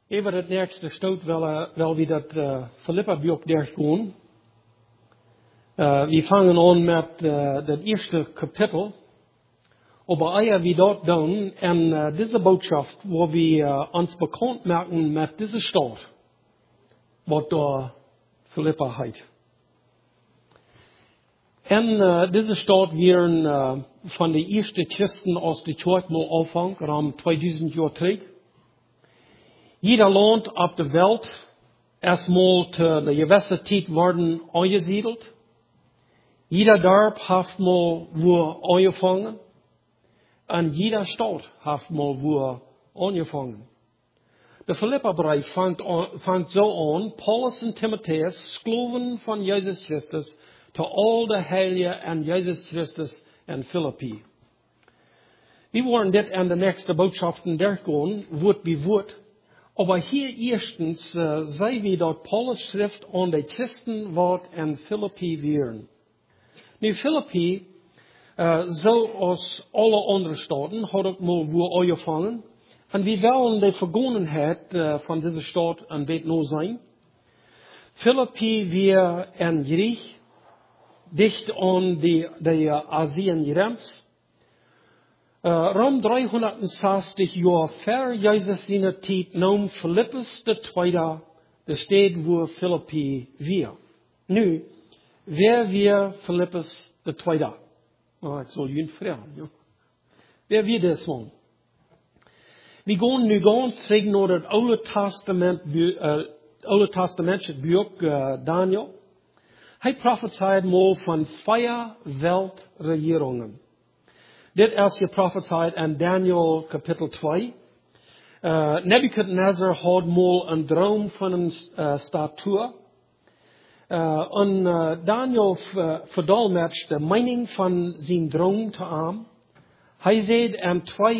Even het nächste stout wel wie dat Philippa-buch durchgehen. Wir fangen an mit das erste Kapitel. Aber eher wie dort dann, und diese Botschaft, wo wir uns bekannt machen mit dieser Stadt, was da Philippa heißt. Und diese Stadt werden von den ersten Christen aus der Kirche mal anfangen, um 2000 Jahre zurück. Jeder Land auf der Welt erstmal zu der gewissen Zeit worden angesiedelt. Jeder Dorf hat mal wo angefangen. Und jeder Stadt hat mal wo angefangen. Der Philippa-Brief fängt so an, Paulus und Timotheus, Sklaven von Jesus Christus, zu all der Heiligen an Jesus Christus in Philippi. Wir wollen das an der nächsten Botschaften durchgehen, Wort wie Wort. Aber hier erstens sei wie dort Paulus Schrift an die Christen Wort in Philippi wären. Nu Philippi, so als alle anderen Staaten, hat ook mal wo angefangen. Und wir wollen die Vergangenheit von dieser Stadt ein bisschen noch sein. Philippi wir in Griech, dicht an die Asien-Grenze. Rund 360 Jahre vor Jesus seiner Zeit nahm Philippus II. De Stadt, wo Philippi wir. Nu, wer wir Philippus II.? Oh, ich soll ihn fragen. Ja. Wer wir das son? Wir gehen nu ganz terug naar het Oude Testamentische Buch Daniel. Hij prophezeit mal von 4 Weltregierungen. Dit is geprophezeit in Daniel Kapitel 2. Nebuchadnezzar had mal een droom van een statuur. En Daniel verdolmetscht de mening van zijn droom te aan. Hij zei in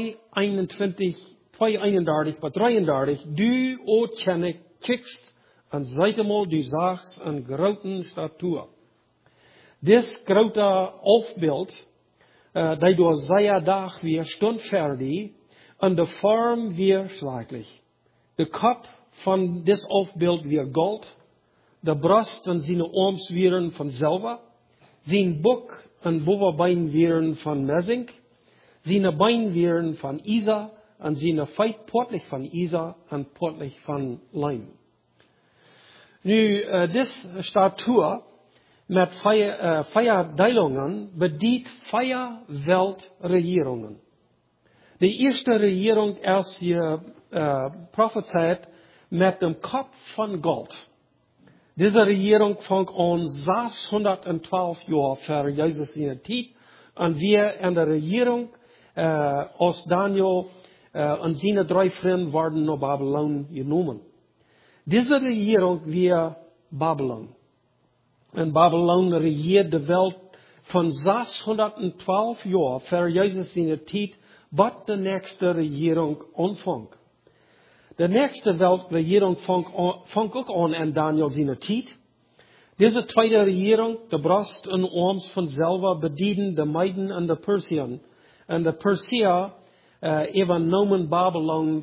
2:31 bis 33, du, o König, kikst en zeitemaal du zagst een grote statuur. Dit grote afbeeld, die door zijn dag weer stond fertig, en de vorm weer slaglich. De kop van dit afbeeld weer gold, de borst en zijn arms weer van zilver, zijn bok en bovenbein weer van messing, zijn bein weer van ijzer, en zijn feit poortlich van ijzer en poortlich van lijm. Nu, deze statuur met 4 Teilungen bedient 4 Weltregierungen. De eerste regierung is prophezeit met een kop van gold. Deze regierung fängt an 612 Jahre vor Jesus in tijd. En wir in der regierung als Daniel en zijn 3 vrienden worden naar Babylon genomen. Deze regierung weer Babylon. En Babylon regiert de welt van 612 Jahre vor Jesus in tijd, wat de nächste regierung anfängt. De nächste Weltregierung fängt ook an in Daniel seine tijd. Diese zweite Regierung, de Brust en arms van Silber, bedienen de Meiden en de Persien. En de Persier übernahmen Babylon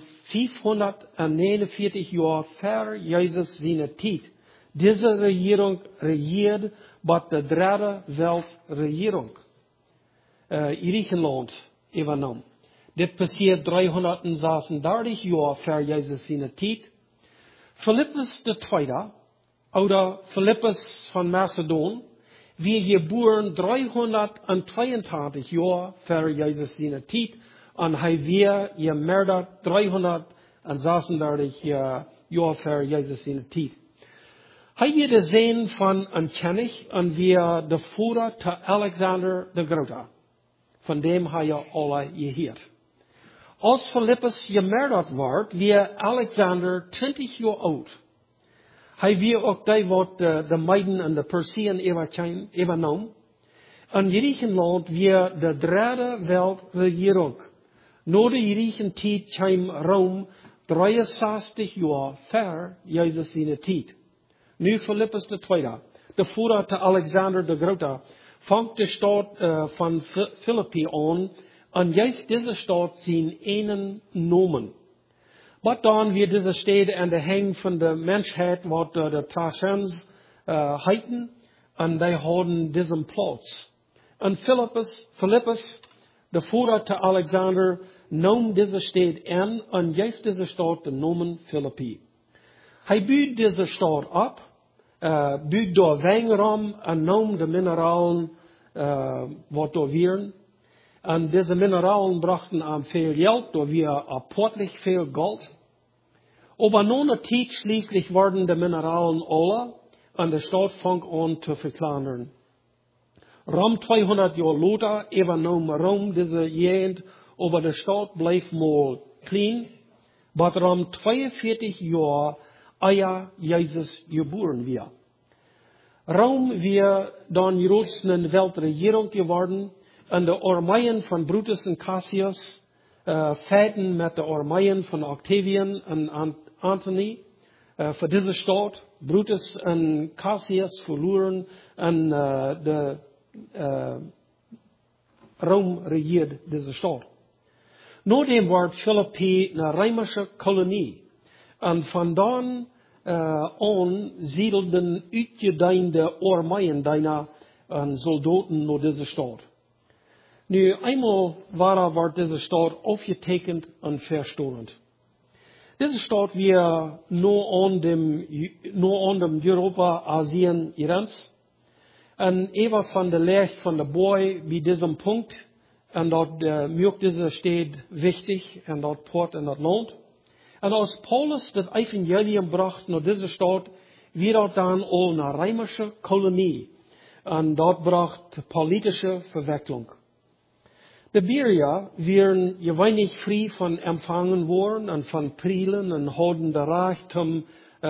549 Jahre vor Jesus seine tijd. Diese Regierung regiert wat de derde Weltregierung Griechenland übernahm. Dit passiert 336 Jahre vor Jesus seine tijd. Philippus II, oder Philippus von Macedon, wir geboren 322 Jahre vor Jesus seine tijd. Und wir gemordert 336 Jahre vor Jesus seine tijd. Hij wird de Sohn von een König und wir der Vater zu Alexander der Grote. Von dem hij ja alle gehoord. Als Philippus gemordert wordt, wir Alexander 20 Jahre oud. Hij wird ook die wat de Meiden en de Persien übernommen. En Griechenland wird de derde Weltregierung. Na de Griechentijd kwam Rom 63 Jahre vor Jesus seine tijd. Nu Philippus II, de Vater zu Alexander der Grote, fängt de Stadt von Philippi an und geeft deze stad zijn enen Namen. Maar dan weer deze steden aan de hang van de mensheid, wat de Tracians heiten, en die hadden deze plaats. En Philippus, de voorraad te Alexander, nam deze stad aan en geeft deze stad de naam Philippi. Hij buurt deze stad op, buurt door wijnram en nam de mineralen wat door wieren. En deze mineralen brachten aan veel geld, door weer apportlich veel Gold. Aber nun eine Zeit schließlich worden de mineralen alle und de stad fang an zu verkleinern. Rom 200 Jahre later übernahm Rom diese Gegend, aber de stad bleef mal klein, aber Rom 42 Jahre eer Jesus geboren wir. Rom wir dann grootste Weltregierung geworden und de Armeeën von Brutus und Cassius feiten met de Armeeën von Octavian und Antony für diese Stadt. Brutus und Cassius verloren und Rom regiert diese Stadt. Nachdem war Philippi eine römische Kolonie und von dann an siedelten uitgedeinde Armeeën deiner Soldaten nach dieser Stadt. Nu einmal war diese Stadt aufgetekend und verstörend. Diese Stadt wir nur an dem Europa, Asien, Irans. Und Eva von der Leicht von der Boy wie diesem Punkt. Und dort mögt diese Stadt wichtig und dort Port und dort Land. Und als Paulus das Evangelium brachte nach dieser Stadt, wir dort dann all eine römische Kolonie. Und dort brachte politische Verwicklung. De Beria wären gewöhnlich frei von empfangen worden und von Prielen und hadden de Reichtum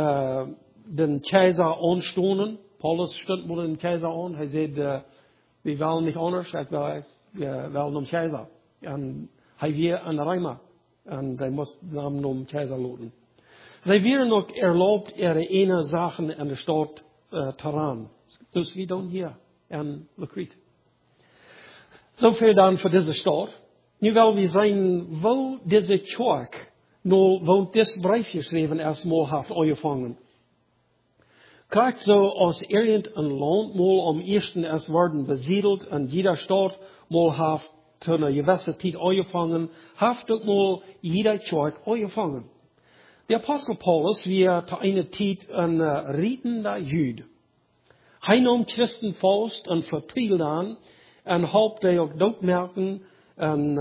den Kaiser anstoßen. Paulus stond mal den Kaiser an. Er sagte, wir wollen nicht anders, wir wollen den Kaiser. Und er war an der Römer. Und die mussten den Kaiser lassen. Sie wären noch erlaubt, ihre eine Sachen in der Stadt zu ran. Das wie dann hier in Lekrit. So viel dann für diese Stadt. Nu wel wir sehen, wo diese Kirche, wo das Brief geschrieben erstmal hat angefangen. Kijk so aus irgendein Land mal am ersten es worden besiedelt und jeder Stadt mal hat zu einer gewissen Zeit angefangen, hat doch mal jeder Kirche angefangen. Der Apostel Paulus war zu einer Zeit ein rietender Jude. Er nahm Christen fast und verprügelte an, und hat die auch dood merken, und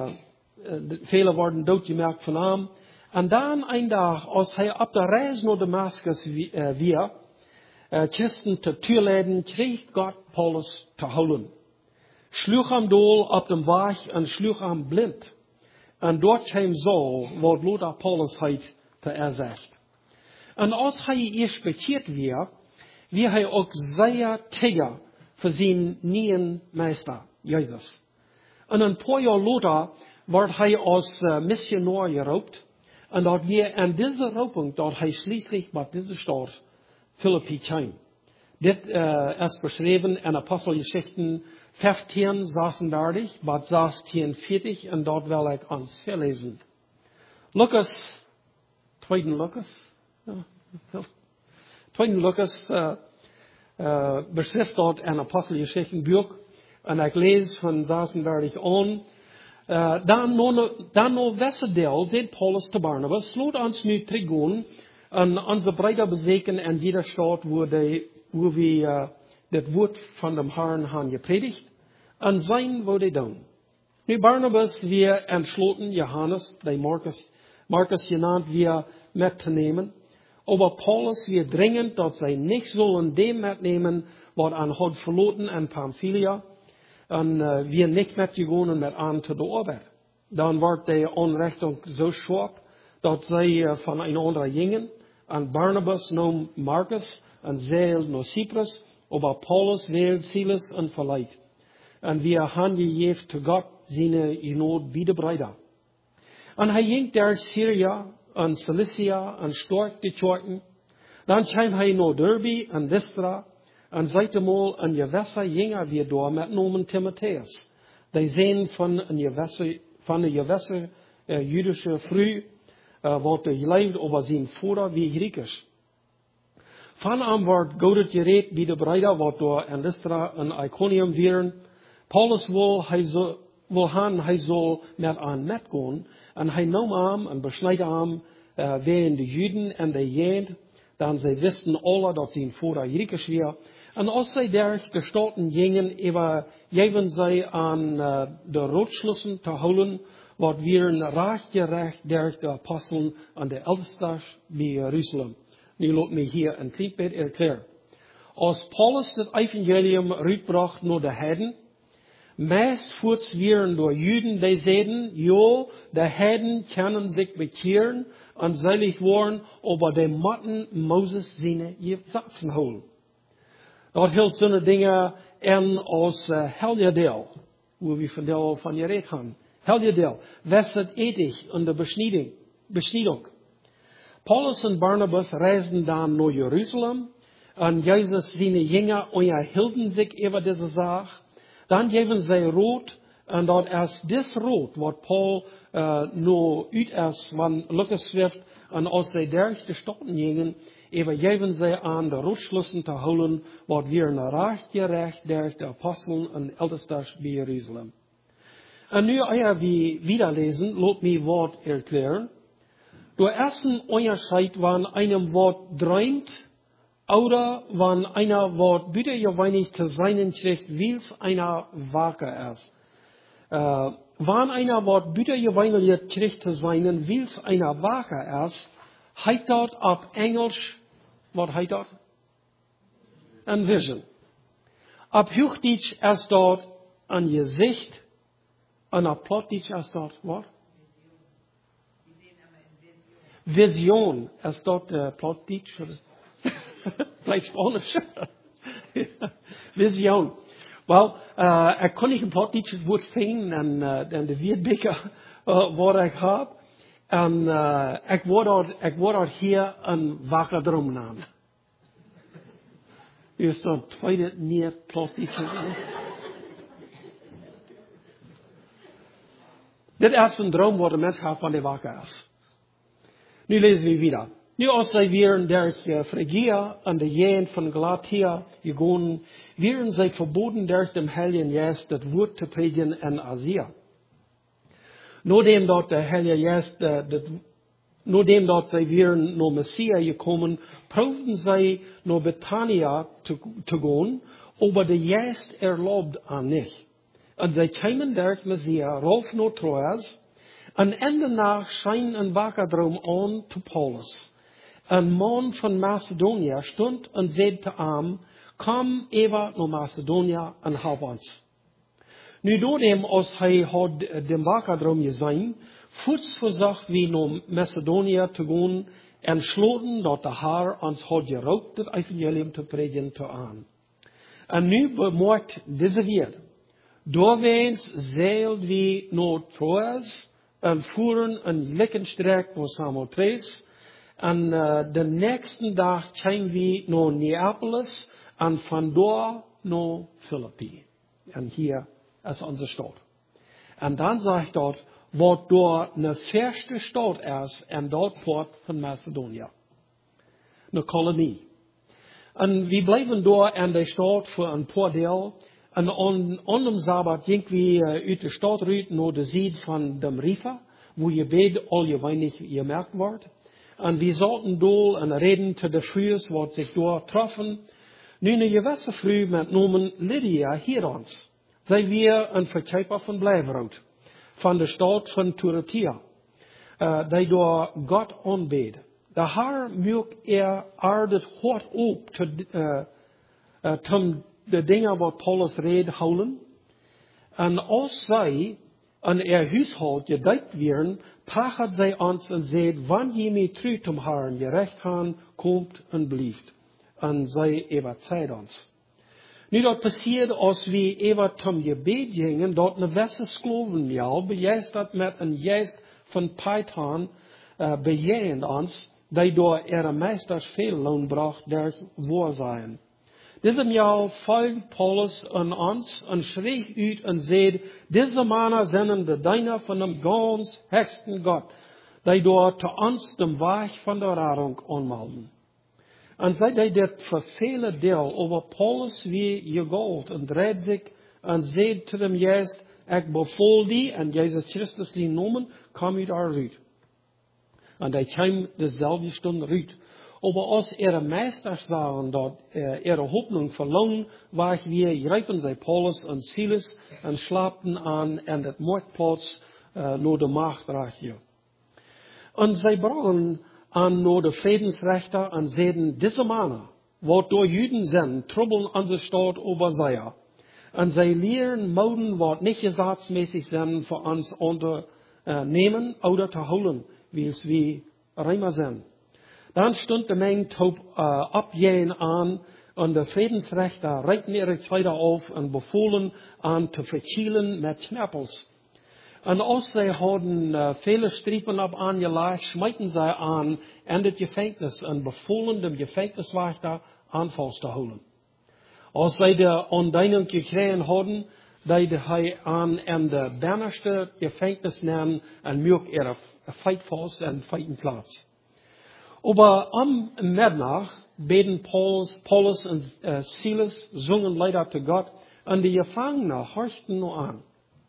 viele worden doodgemerkt von ihm. Und dann ein Tag, als er auf der Reise nach Damaskus war, Christen zu Türläden, kriegt Gott Paulus zu holen. Schlug ihm dool auf dem Weg und schlug ihm blind. Und dort kam so, was Lothar Paulus heute zu erzählt. Und als er erst bekehrt war er auch sehr tiger für seinen neuen Meister, Jesus. Und ein paar Jahre später wird er als Missionar geraubt. Und dort wir an dieser Raupung, dort er schließlich bei dieser Stadt Philippi kam. Das ist beschrieben in Apostelgeschichten 15, 36, bis 44, und dort will ich uns verlesen. Tweeden Lukas, beschrift dort in Apostelgeschichten Buch, und ich lese von 36 an. Dan nog Wesserdeel, zei Paulus te Barnabas, sloot ons nu teruggaan en onze Brüder bezeken in jeder Stadt, wo wir das Wort von dem Herrn haben gepredigt, und sein, wo die doen. Nu Barnabas, wir entschlossen, Johannes, der Markus genannt, wir mitzunehmen. Aber Paulus, wir dringend, dass sie nicht sollen dem mitnehmen, was an hat verloren in Pamphylia, und wir nicht mitgegangen mit an zu der Arbeit. Dann wird die Anrechnung so scharf, dass sie von einer anderen gingen, und Barnabas nahm Markus und Seel nach Cyprus, aber Paulus wählt Silas und verleiht. Und wir haben gegeben zu Gott seine Genot wie die Brüder. Und er ging der Syria und Cilicia und stark die Kirchen. Dann kam er nach Derbe und Lystra und seite mal ein gewisser Jünger wie da mit Namen Timotheus. Die sehen von der gewisser jüdische Früh wordt geleefd over zijn vader wie Griekisch. Van am wordt Gott gereed bij de Brüder, wat door en Lystra en Iconium wären. Paulus hij zal met aan metgaan. En hij nam aan en besnijdt aan wegen de Juden en de Jent. Dan zij wisten alle dat zijn vader Griekisch was. En als zij daar de staten gingen, geven zij aan de roodschlussen te houden, wat weer rechtgerecht der de apostelen en de oudsters bij Jeruzalem. Nu laat me hier een klein beetje erklären. Als Paulus het evangelium uitbracht naar de heiden, meest voorts weer door Juden die zeiden, ja, de heiden kunnen zich bekeren en selig worden, aber de moeten Moses zijn gesetzen houden. Dat hield zo'n dingen en als heljedeel, hoe we vandaag van je reed gaan. Heljedeel, was het ethisch in de besnieding. Paulus en Barnabas reisden dan naar Jeruzalem en Jezus zijn jünger onderhielden zich over deze zaak. Dan geven zij rood en dat is dit rood wat Paul nu uit is van Lucas schrift en als zij daar de staten gingen, geven zij aan de roodschlussen te houden wat weer naar rechtgerecht der de apostelen en oudsters bij Jeruzalem. En nu we wieder lesen, laat me wat erklären. Der ersten Unterschied, wann einem Wort träumt, oder wann einer Wort bitterjeweinig zu seinen kriegt, wils einer wacker ist. Wann einer Wort bitterjeweinig kriegt zu seinen, wils einer wacker ist, heißt dort auf Englisch, was heißt dort? Ein Vision. Auf Hochdeutsch ist dort ein Gesicht, und auf Plattdeutsch ist dort, was? Vision, ist dort Plattdeutsch? Vielleicht Spanisch. Vision. Wel, ik kon niet een Plattdeutsch woord vinden en de Wiedbeker wat ik heb. En ik word hier een wakker droom aan. Is dat tweede meer Plattdeutsch? Dit is een droom waar de mens gaat van de wakker is. Nu lezen we wieder. Nu als zij weer der Phrygia en de Jent van Galatia gegaan, werden zij verboden der dem Heiligen Geist het woord te predigen in Asia. Nadat dat de Heilige Geist, nadat dat zij weer naar Messia gekomen, proefden zij naar Bethania te gaan, aber de Geist erlaubt aan niet. En zij kwamen der Messia rauf naar Troas, en in de nacht scheen een wakerdroom aan te Paulus. Een man van Macedonië stond en zei te hem, kom even naar Macedonië en help ons. Nu door hem, als hij had de wakerdroom gezien, voets verzocht wie naar Macedonië te gaan en sloten dat de Heer ons had geroopt het evangelium te predigen te aan. En nu bemerkt deze weer. Doorweens zeilt wie naar Troas, en voeren een likkenstrek naar Samothrace. En de nächste dag zijn we naar Neapolis en vandoor naar Philippi. En hier is onze stad. En dan zegt dat wat door een verste stad is en dat poort van Macedonië. Een kolonie. En we blijven door in de stad voor een paar deel. En aan de Sabbat gingen we uit de stad uit naar de zijde van de rivier, wo je bed al je weinig gemerkt wordt. En we zaten door en reden te de vrouwen wat zich door troffen. Nu een gewisse vrouw met naam Lydia hier ons. Zij weer een verkoper van blijverout. Van de stad van Thyatira. Die door God aanbeed. De Heer maakt het hart op te de dingen wat Paulus reed houden. En als zij aan huishoud gedijkt werden, pachet zij ons en zei, wanneer je mij terug om haar je recht gaan, komt en blijft. En zij evert ons. Nu dat passiert, als we evert om gebed gingen, dat een wesse skloven jou, begeisterd met een geest van Python, bejegend ons, die door ihre meesters veel loon bracht, der woord zijn. Diesem Jahr folgt Paulus an uns und schrie uit und sagt, diese Männer sind de Diener von dem ganz höchsten Gott. die dort zu uns dem Weg von der Radung anmelden. En zij die dit vervele deel over Paulus wie gegold en dreed zich en zei te hem juist, ik bevoel die en Jezus Christus die noemen, kom u daaruit. En die kwam dezelfde stund uit. Aber als ihre Meisters sagen, dat ihre Hoffnung verlangen, war wir greifen sie Paulus und Silas und schlapten an het Marktplatz nur de Machtreich hier. Und sie brachten an nur de Friedensrechter und zeiden, diese Männer, wat door Juden zijn, trubbeln an de Stadt Oberseia. Und sie lehren Moden, wat nicht gesatzmäßig sind, für uns unternehmen oder zu holen, wie es wie Römer sind. Dann stund de Menge top abgehen an und der Friedensrechter reckten ihre Kleider auf und befohlen an zu verkielen mit Schnappels. Und als sie hadden viele Striepen ab angelegt, schmeiten sie an in das Gefängnis und befohlen dem Gefängniswächter Anfalls zu holen. Als sie die Andehnung gekriegt hadden, die hij an in der binnenste Gefängnis nehmen und mög ihre Feitfast und Feitenplatz. Aber am Mittag beten Paulus und Silas, sungen leider zu Gott, und die Gefangenen horchten nur an.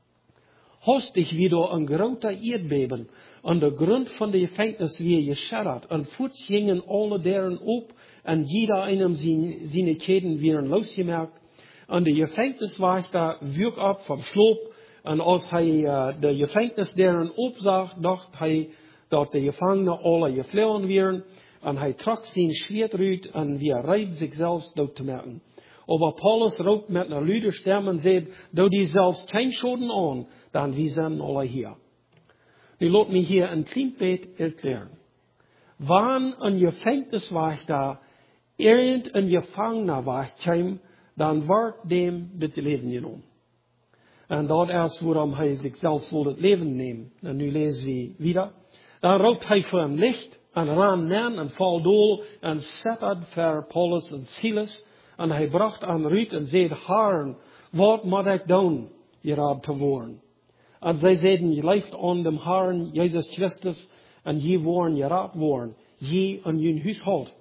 Hastig wieder ein großer Erdbeben, an der Grund von der Gefängnis wie geschattert, und fuß gingen alle deren op, und jeder einem seine Ketten wären losgemerkt, und der Gefängniswächter wirkt ab vom Schlop, und als der Gefängnis deren opzag, dacht hij, dat de Gefangenen alle geflohen wären, und hij trok zijn Schwert uit, en wie reibt sich selbst dood te merken. Aber Paulus roept met een luide stem en zei, doe die zelfs geen Schoden aan, dan wie zijn alle hier. Nu laat me hier een klein beetje erklären. Wann een Gefängniswächter irgendein Gefangener wegkwam, dan wordt dem het leven genomen. En dat is waarom hij zichzelf wil het leven nemen. En nu lezen we wieder. Dan roept hij voor hem licht, en ran neer en val dool, en zettert voor Paulus en Silas. En hij bracht aan Ruud en zei, Herren, wat moet ik doen, hierop te worden? En zij zeiden, je leeft aan dem Herren, Jezus Christus, en je worden hierop worden, je en je huishoud.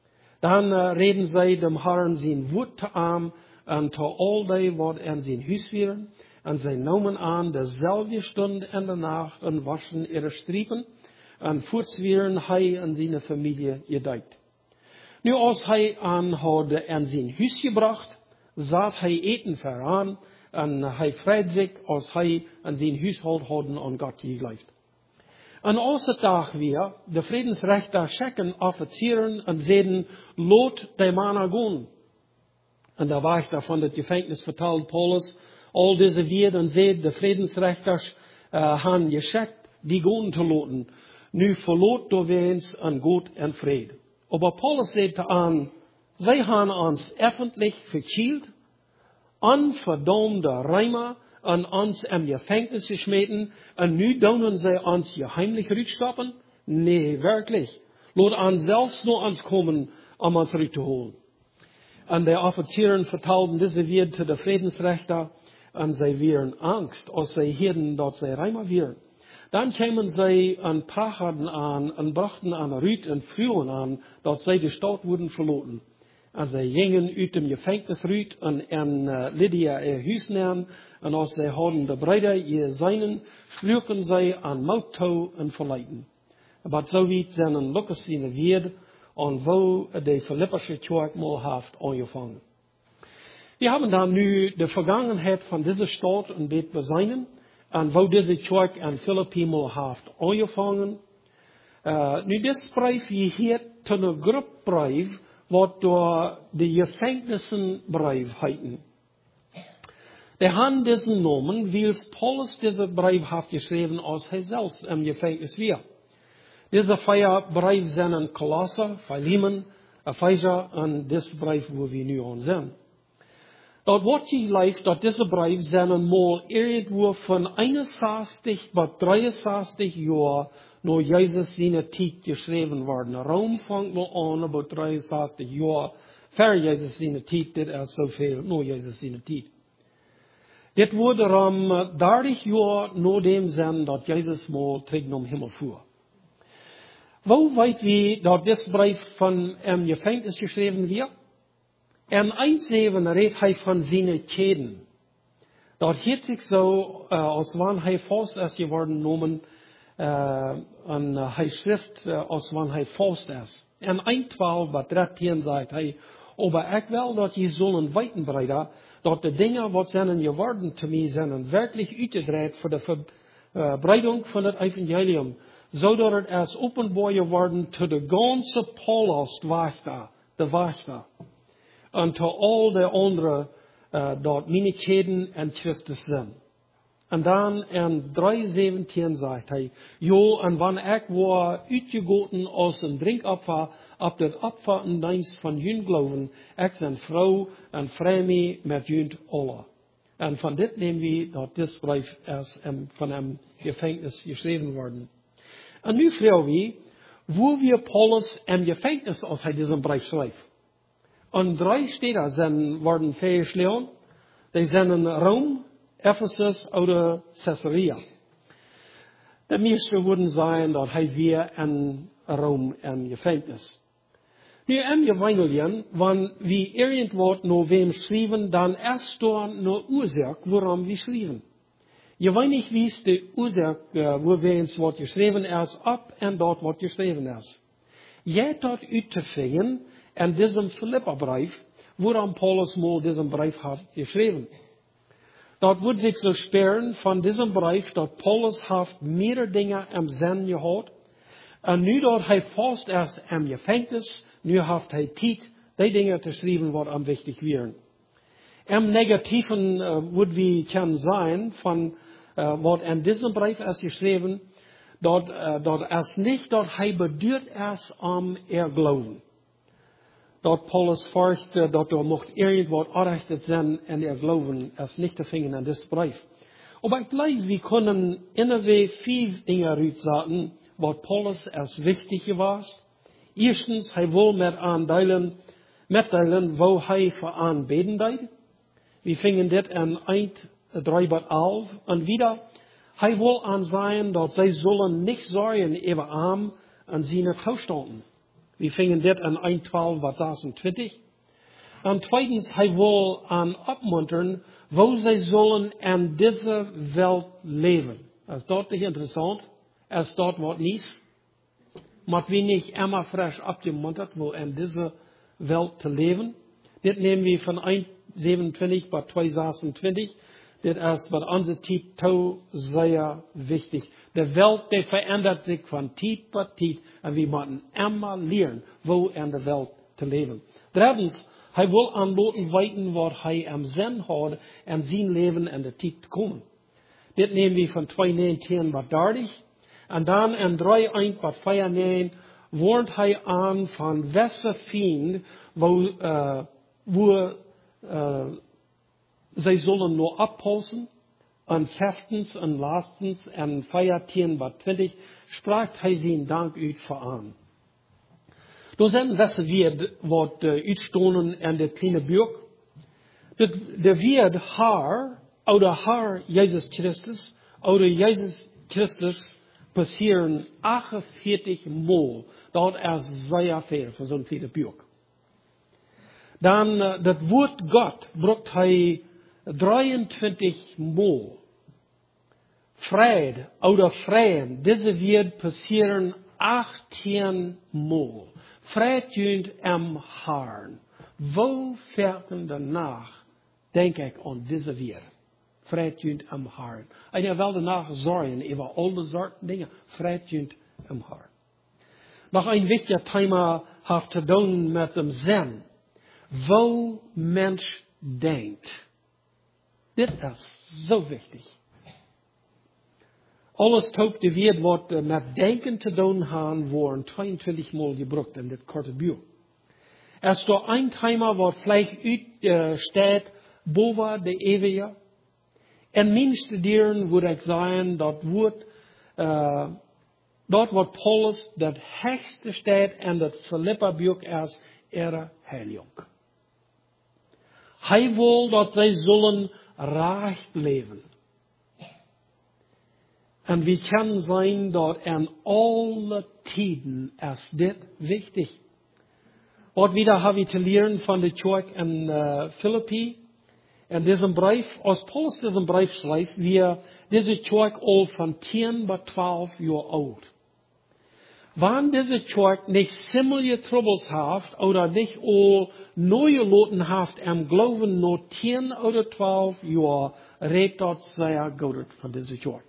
Dan reden zij dem Herren zijn woord te aan, en te al die wat in zijn huis waren, en zij namen aan dezelfde stund in de nacht en waschen ihre striepen, en voorts waren hij en zijn familie gedeikt. Nu als hij aan had in zijn huis gebracht, zat hij eten vooraan, en hij vrede zich als hij en zijn huishoud hadden aan God gegelijfd. En als het dag weer, de Friedensrechter checken offizieren en zeiden, laat die mannen gaan. En daar was daar van het Gefängnis verteld Paulus, al deze weer en zei, de Friedensrechters han gecheckt, die gaan te laten. Nu verloot door wens en goed en vrede. Aber Paulus sagte an, sie haben uns öffentlich verkielt, unverdammte Römer an uns im Gefängnis geschmissen, und nu doen sie uns geheimlich rückstoppen? Nee, wirklich. Laat uns selbst nur uns kommen, uns zurückzuholen. Und die Offizieren vertelten diese Wort zu den Friedensrechter, und sie wären Angst, als sie hörten, dass sie Römer wären. Dann kamen sie und prachten an und brachten an Ruth und Frühen an, dass sie die Stadt wurden verloren. Und sie gingen uit dem Gefängnis Ruth und in Lydia ihr Huis nehmen, und als sie hadden de Brüder ihr seinen, schlugen sie an Mauttau und verleiten. Aber so weit sind ein Lukas in der Welt, und wo die Philippische Kirche mal haft angefangen. Wir haben dann nu die Vergangenheit von dieser Stadt ein bisschen beseinen. En wo deze kerk in Philippi mal heeft aangevangen. Nu, dit brief hier tot een groepbrief, wat door de Gefängnissenbrief heeten. De haben diesen Namen, weil Paulus diesen Brief hat geschrieben, als hij zelfs im Gefängnis war. Diese vier Briefe sind in Kolosser, Philemon, Epheser und this Brief, wo wir nu aan zijn. Dat wordt geleefd dat deze brief zijn eenmaal irgendwo van 61 bis 63 jaar naar Jezus zijn tijd geschreven worden. Rome vangt wel aan about 63 jaar voor Jezus zijn tijd, dit is zoveel naar Jezus zijn tijd. Dit wordt 30 jaar na dem zijn dat Jezus mal terug naar Himmel voer. Wo weit wie dat dit brief van Gefängnis geschreven wird? En 1,7 redt hij van zijn Käden. Dat hielt sich so, als wann hij vast is geworden nomen, en hij schrift, als wann hij vast is. En 1,12 wat 13 sagt hij, aber ik wil dat je zullen weten, Brüder, dat de dingen wat zijn geworden te mij zijn, werkelijk uitgedreid voor de verbreidung van het evangelium, zodat het als openbaar geworden te de ganze Paulus de wachter. En te al de andere dat mijn Käden en Christus zijn. En dan in 3,17 zegt hij, jo, en wanneer ik was uitgegoten als een drinkopfer, op het opvattendienst van jullie geloven, ik zijn vrouw en vrij met jullie alle. En van dit nemen we dat dit brief is van hem Gefängnis geschreven worden. En nu vragen we, wo wir Paulus im Gefängnis als hij diesen brief schrijft. En 3 steden zijn worden vergeschreven. Die zijn in Rome, Ephesus oder Caesarea. De meeste worden zijn dat hij weer in Rome in Gefängnis. Nu im Evangelien, wanneer we irgendwo naar wem schrijven, dan is er een oorzaak waarom we schrijven. Je weet niet wie is de oorzaak waarweens wat geschreven is, op en dat wat geschreven is. Jij dat uit te vinden in deze Philipperbrief, waarom Paulus mal diesen brief hat geschreven. Dat wordt zich zo speren van diesen brief, dat Paulus heeft meerdere dingen im Sinn gehad. En nu dat hij vast is im Gefängnis, nu heeft hij tijd, die dingen te schrijven wat am wichtig wären. Im Negativen wordt we kan zijn van wat in diesem brief is geschreven, dat is niet dat hij bedoelt is om geloven. Dat Paulus vorigt, dat er mocht irgendwo errichtet zijn en geloven, is niet te vinden in dit brief. Maar ik blijf, we kunnen innerweg 5 dingen uitzetten, wat Paulus is wichtig was. Eerstens, hij wil mitteilen, wo hij voor aanbeden deed. We vinden dit in 1:3-11. En wieder, hij wil aanzien dat zij zullen niet zorgen over hem en zijn toestanden. We vinden dit in 1:12-26. En tweitens, hij wil aan opmunteren, wo zij zullen in deze wereld leven. Is dat niet interessant? Is dat wat niet? Maar we niet immer frisch opgemunterd, wo in deze wereld te leven. Dit nemen we van 1:27-2:26. Dit is wat onze tijd toe zeer wichtig. De wereld die verändert zich van tijd tot tijd. En we moeten immer leren, wo in de wereld te leven. Drittens, hij wil aanlaten weten wat hij am Sinn had en zijn leven in de tijd te komen. Dit nemen we van 2:19-30. En dan in 3:1-4:9 warnt hij aan van wessen vriend, wo zij zullen nog oppassen. En vijftens en laatstens en 14:20 spraakt hij zijn dank uit voor aan. Door zijn wessen weer wat uitstonden in de kleine buik. De weer haar, oude haar Jezus Christus, oude Jezus Christus passieren 48 Mal. Dat is zeer veel voor zo'n kleine buik. Dan dat woord God brukt hij 23 Mal. Vrede, oude vrijen, deze weer passieren 18 Mal. Vrede am Haaren. Wo verken danach, denk ik aan deze weer. Vrede am Haaren. En je wil danach zorgen over al de soorten dingen. Vrede am Haaren. Nog een wichtig thema heeft te doen met dem Zin. Wo mens denkt. Dit is zo wichtig. Alles op de wereld wat met denken te doen gaan, worden 22 Mal gebruikt in dit korte buur. Er is door een thema wat vielleicht uitstaat boven de eeuwige. En mijn studeren würde ik zeggen, dat wordt, dat wat Paulus dat hoogste staat en dat Philipperbuch is, heilig. Hij wil dat zij zullen recht leven. En we kunnen zijn dat aan alle tijden is dit wichtig. Wat wieder hebben we te leren van de kerk in Philippi. En deze brief, als Paulus deze brief schrijft, wir deze kerk al van 10 bis 12 jaar oud. Wann diese kerk nicht similar troubles haft, oder nicht all neue Leuten haft am Glauben nur 10 oder 12 Jahre, redet dort sehr gut von dieser kerk.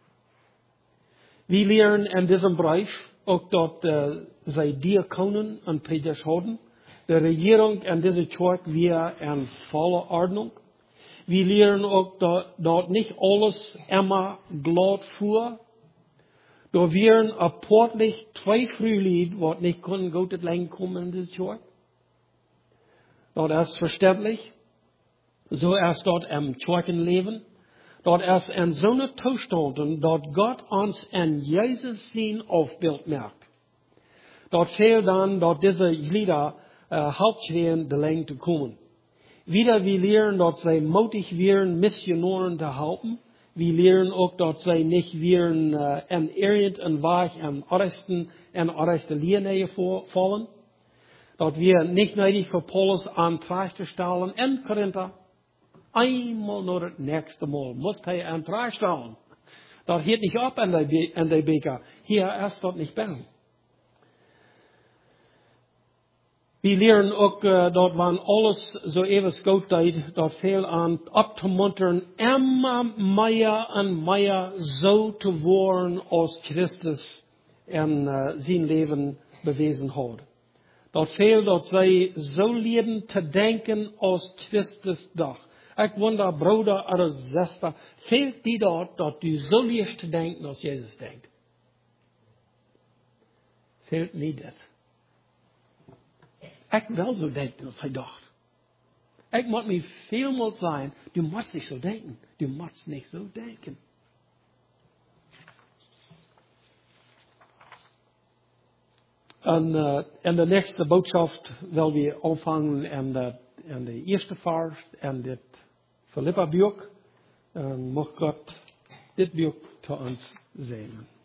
Wir lernen in diesem Brief auch dort, sei Diakonen und Predigers haben. Die Regierung in dieser kerk wir in voller Ordnung. Wir lernen auch dort nicht alles immer glatt vor. Da wären apportlich 2 Frühlied, wat nicht können gut het lang kommen in diese kerk. Das ist verständlich. So ist dort im Kirchenleben. Dort ist in so einer Zustand, dort Gott uns in Jesus sein Aufbild merkt. Dort fehlt dann, dort diese Glieder Hauptschweren der Länge zu kommen. Wieder wir lernen, dort sei mutig werden, Missionaren zu helfen. Wir lernen auch, dort sei nicht werden in irgendein Weg in arreste Linie fallen. Dort wir nicht nötig für Paulus an Preis zu stellen in Korinther. Einmal nur das nächste Mal muss er an Preis stellen. Dort hört nicht ab an der Beker. Hier ist dort nicht besser. Wir lernen auch, dort wann alles so ewig gut geht, dort fehlt an abzumuntern, immer mehr und mehr so zu werden, als Christus in sein Leben bewiesen hat. Dort fehlt, dort sei so leben zu denken, als Christus doch. Ich wundere, Bruder oder Schwester, fehlt die dort du so liebst zu denken, als Jesus denkt? Fehlt nicht das. Ich will so denken, als hij dacht. Ich muss mir vielmal sagen, du musst nicht so denken. Du musst nicht so denken. Und in der nächsten Botschaft werden wir anfangen in der ersten Vers, in das Philippa-Buch. Und mag Gott dit Buch zu uns sehen.